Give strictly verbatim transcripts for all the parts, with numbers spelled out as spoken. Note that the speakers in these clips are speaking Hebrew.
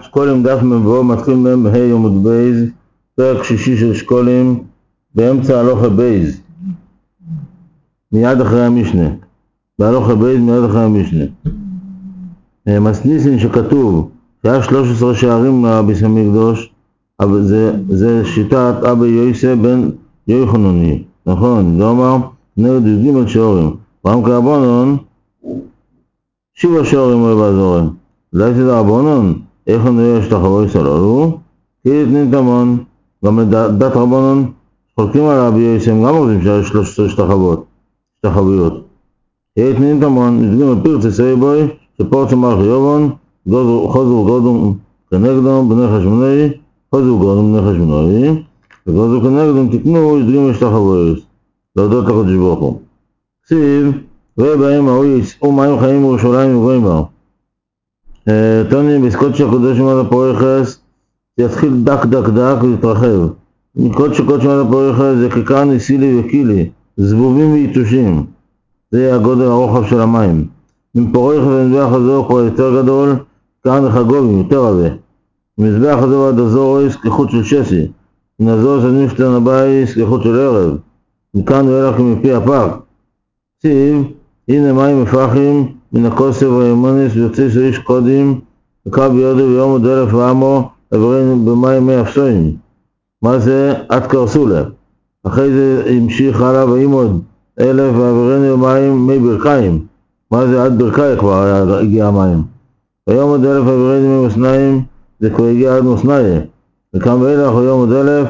שקולים דף מבוא מתחיל מהם בה' עמוד בייז, פרק שישי של שקולים, באמצע הלוך הבייז, מיד אחרי המשנה. בהלוך הבייז מיד אחרי המשנה. מסניסין שכתוב שהיה שלוש עשרה שערים לביס המקדוש, אבל זה, זה שיטת אבא יויסה בן יוחנני, נכון? זה אומר נגד י"ג שעורים. פעם כרבונון שבע שעורים רואה בעזורם. אולי זה רבונון, איך אני רואה שתחבוי סלולו? כי תנין תמון, גם לדת רבונון חולקים על אבא יויסה, הם גם רוצים שהיו שלוש עשרה שתחבות, שתחבויות. כי תנין תמון, נדגים על פרצי סרי בוי, שפורצה מלכי יובון, חוזו גודום כנגדום בני חשמונאי, חוזו גודום בני חשמונאי, וגודו כנגדום תקנו ידגים השתחבויות, להודות לקדוש ברוך הוא. כסיב, ובהם ההוא יצאו מים חיים ירושלים ובאים בה. טוני בסקוד של הקדוש עמד הפורחס, יתחיל דק דק דק ולהתרחב. מקוד שקוד שעמד הפורחס זה כיכר ניסילי וקילי, זבובים ויתושים. זה הגודל הרוחב של המים. עם פורח ומזבח הזו כבר יותר גדול, כאן לחגובים, יותר רבה. מזבח הזו עד הזורויס כחוט של שסי. מן הזורויס עד נפטר נבייס כחוט של ערב. מכאן הוא הלך מפי הפק. ציב, הנה מים מפחים מן הכוסף והימוניס ויוצא של איש קודים, וקרא ביודו ויום עוד אלף ועמו, עברנו במים מי אפסויים. מה זה? עד קרסולה. אחרי זה המשיך הלאה ואימוד אלף ועברנו במים מי ברכיים. מה זה? עד ברכאי כבר הגיע המים. ביום עוד אלף עברנו ממוסנאים, זה כבר הגיע עד מוסנאי. וכאן ואילך היום עוד אלף,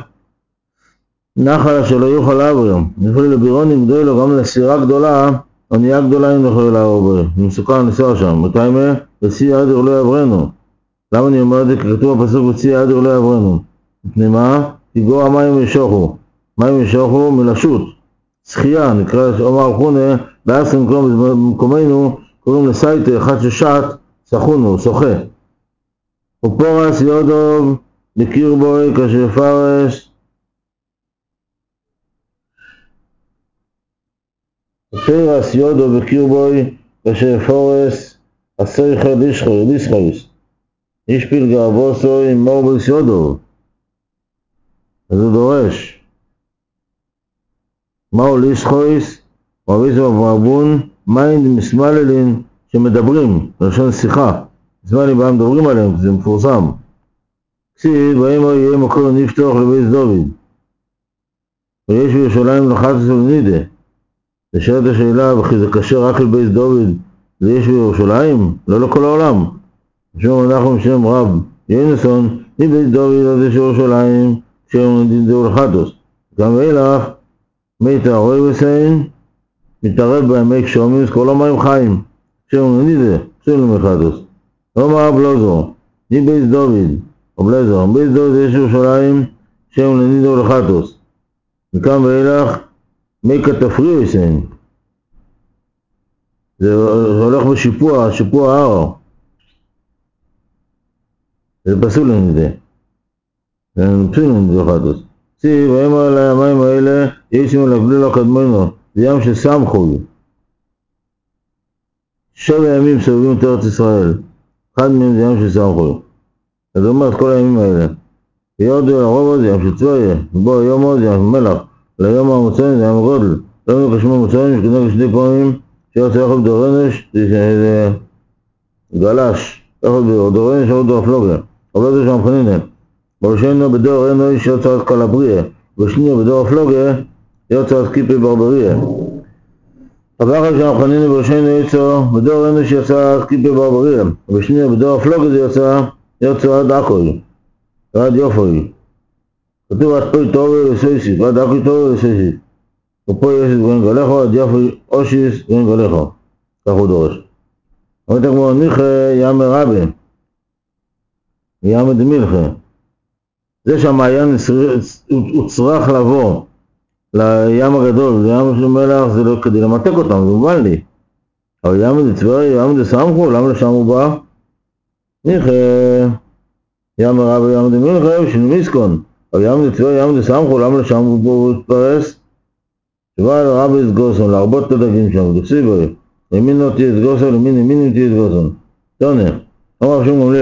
נחל שלא יוכל לעברם. נפלו לבירונים גדולו, גם לסירה גדולה, אונייה גדולה אם יכולו לעבור. זה מסוכן לנסוע שם. וכאימה, וצי עדר לא יעברנו. למה אני אומר את זה? כי כתוב בפסוק וצי עדר לא יעברנו. מפני מה? תיגור המים וישוחו. מים וישוחו מלשות. שחייה, נקרא אומר חונה, בעשרים במקומנו, קוראים לסייטה, אחד ששעת, סחונו, שוחה. ופורס יודוב, בקיר בוי, כאשר פרס, ופרס יודוב בקיר בוי, כאשר פורס, הסייכה לישחוי, לישחויס. איש פיל גרבוסוי, עם מורבוס יודוב. אז הוא דורש. מהו לישחויס? מרביס ומרבון, מיינד מסמללין שמדברים, בלשון שיחה. מסמלין בהם מדברים עליהם, זה מפורסם. כסיב, בהם יהיה מקום נפתוח לבייס דוד. ויש בירושלים לחץ ולנידה. לשאלת השאלה, וכי זה קשר רק לבייס דוד, ויש בירושלים? לא לכל העולם. שום אנחנו שם רב, ינסון, מבייס דוד עד יש ירושלים, שם נדינדו לחטוס. גם ואילך, מיתה רוי וסיין, מתערב בהם מי קשומינס, כל המים חיים, שם נדידה, שם למחטוס. לא מרב לא זו, מבייס דוד, או בלזו, מבייס דוד יש ירושלים, שם נדידה לחטוס. מכאן ואילך, מי כתפריעו יסיין. זה הולך בשיפוע, שיפוע ההר. זה פסול לנדידה. זה פסול לנדידה לחטוס. ציב, ואמר על המים האלה, יש עם הלגלו לקדמנו, זה ים שסמכו. שבע ימים סובבים את ארץ ישראל. אחד מהם זה ים שסמכו. אז הוא אומר את כל הימים האלה. ויורדו לרובו זה ים שצבויה, ובו היומו זה ים מלח, ליום המוצאים זה ים גודל. לא מקשמו מוצאים, שכנגד שני פעמים, שיוצא יכול בדורנש, זה גלש, יכול בדורנש, יכול בדורפלוגיה. אבל זה שם חנינה. בראשנו בדור אינו איש יוצא עד קלבריה, בשנייה בדור הפלוגיה יוצא עד קיפי ברבריה. אבל אחר שם חנינה בראשנו יוצא בדור אינו איש יוצא עד קיפי ברבריה, בשנייה בדור הפלוגיה זה יוצא יוצא עד עכוי, עד יופוי. כתוב עד פוי טובי לסויסית, ועד עכוי טובי לסויסית. ופה יש את גוין גלכו, עד יופוי אושיס גוין גלכו. כך הוא דורש. אומרת כמו ניחה ים רבי, ים דמילכה. זה שהמעיין הוא צריך לבוא לים הגדול, לים של מלח, זה לא כדי למתק אותם, זה מובן לי. אבל ים זה צברי, ים זה סמכו, למה לשם הוא בא? ניחה, ים רבי, ים זה מלחה, של מיסקון. אבל ים זה צברי, ים זה סמכו, למה לשם הוא בא והתפרס? שבא לרבי סגוסון, להרבות את הדגים שם, דקסי בו. ימין לא תהיה סגוסון, למין ימין תהיה סגוסון. תונה, אמר שום גמליאל,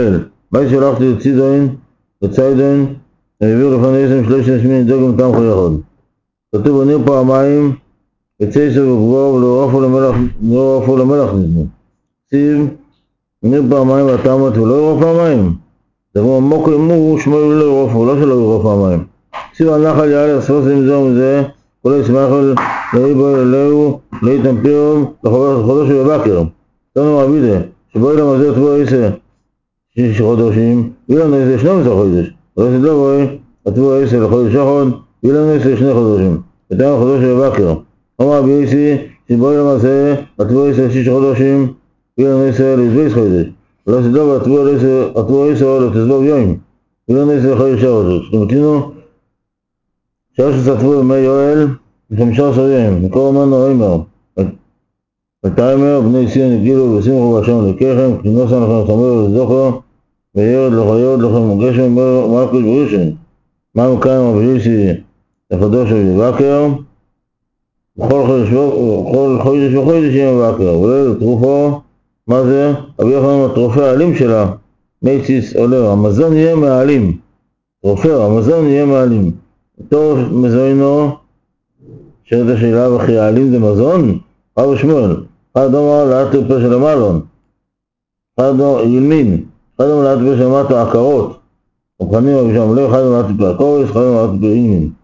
מה שלחתי לצידוין, לציידוין, העביר לפני עשם שלושה שמין דוגם תם חייכות. כתוב עניר פעמיים, וצייסו וגבור ולא עפו למלח נזמו. ציב, עניר פעמיים והתאמת ולא ירוא פעמיים. דבר עמוק אמור שמו לא ירוא פעמיים, לא שלא ירוא פעמיים. ציב הנחל יעלה הספוס למזה ומזה, כל ישמחל לאיבו אלוהו, לאיתמפירום, לחודש ובבקר. תנו עבידה, שבו אילם הזה תבוא עשר שיש חודשים, אילם עשר שנים עשר חודש. ולא שדבו תבוא עשר לחודש אחד, אילם עשר שני חודשים. ותנו חודש ובבקר. אמר בייסי, שבו אילם הזה תבוא עשר שיש חודשים, אילם עשר לזבייס חודש. ולא שדבו תבוא עשר לתזבוב יום, אילם עשר חודש חודש. תמתינו שלוש שתבוא ימי יואל וחמישה עשר יום, מקור אמנו אימר. ותאמר בני ציון הגילו ושימחו בהשם לקחם, כנוסה לכם חמור ולזוכר, וירד לחיות לכם וגשם מלכות בראשון. מה מקיים אביליסי לחדוש ובבקר, בכל חודש וחודש יהיה מבקר, ולא תרופו, מה זה? אביא לכם התרופה העלים שלה, מייציס עולר, המזון יהיה מהעלים, תרופה, המזון יהיה מהעלים. טוב מזוינו, שאלת השאלה וכי העלים זה מזון? רב שמואל, אחד אומר לאט פה של המלון, אחד אומר ילמין, אחד אומר לאט פה של המטה עקרות, ובחנים אבישם, לא אחד אומר לאט פה עקורס, אחד אומר לאט פה ילמין.